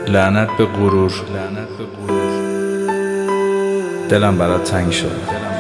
لعنت به غرور، دلم برات تنگ شد.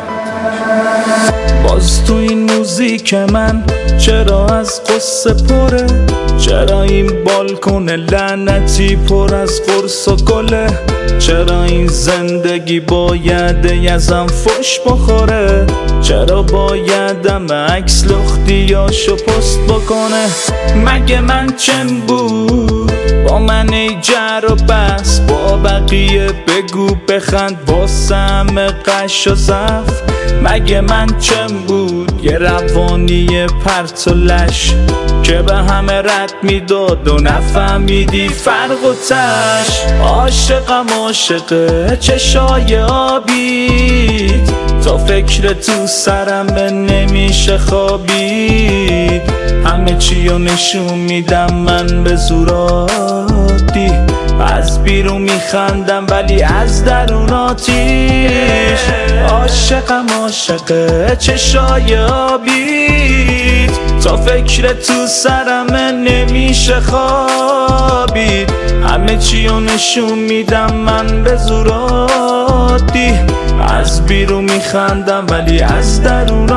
باز تو این موزیک من چرا از قصه پره؟ چرا این بالکن لعنتی پر از قرص و گله؟ چرا این زندگی باید یزم فش بخوره؟ چرا بایدم عکس لختیاشو پست بکنه؟ مگه من چم بود با من ای جر و بس؟ با بقیه بگو بخند با سم قش و زف. مگه من چم بود یه روانی پرت و لش که به همه رد میداد و نفهمیدی فرق و تش؟ عاشقم عاشق چشای آبید، تا فکر تو سرم نمیشه خوابید. همه چیو نشون میدم من به زوراتی، از بیرون میخندم ولی از درون آتیش. عاشقم عاشق چشای آبید، تا فکر تو سرم نمیشه خوابید. همه چیو نشون میدم من به زوراتی، از بیرون میخندم ولی از درون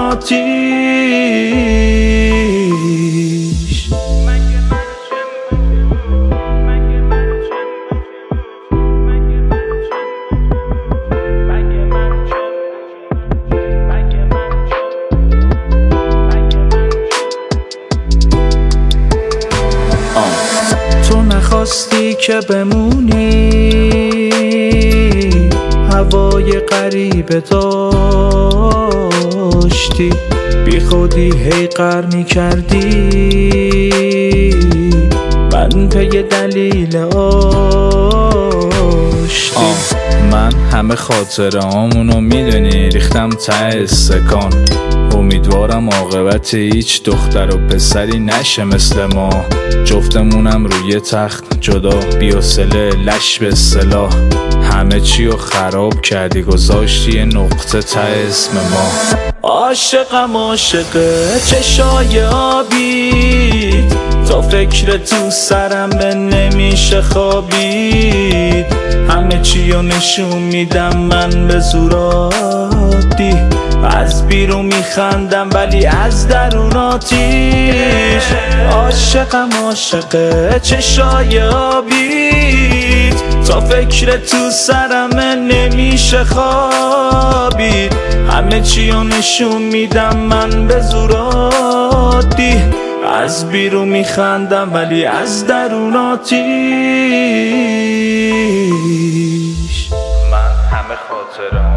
آتیش. تو نخواستی که بمونی، هوای غریبه داشتی، بی خودی هی غر میکردی، من پی دلیل آشتی. من همه خاطرهامونو میدونی ریختم ته استکان. امیدوارم عاقبت هیچ دختر و پسری نشه مثل ما، جفتمونم روی تخت جدا بی‌حوصله لش به اصطلاح. همه چیو خراب کردی گذاشتی یه نقطه ته اسم ما. عاشقم عاشق چشای آبید، تا فکر تو سرم نمیشه خوابید. همه چیو نشون میدم من به زوراتی، از بیرون میخندم ولی از درون آتیش. عاشقم عاشق چشای آبید، تا فکر تو سرم نمیشه خوابید. همه چیو نشون میدم من به زوراتی، از بیرون میخندم ولی از درون آتیش. من همه خاطرم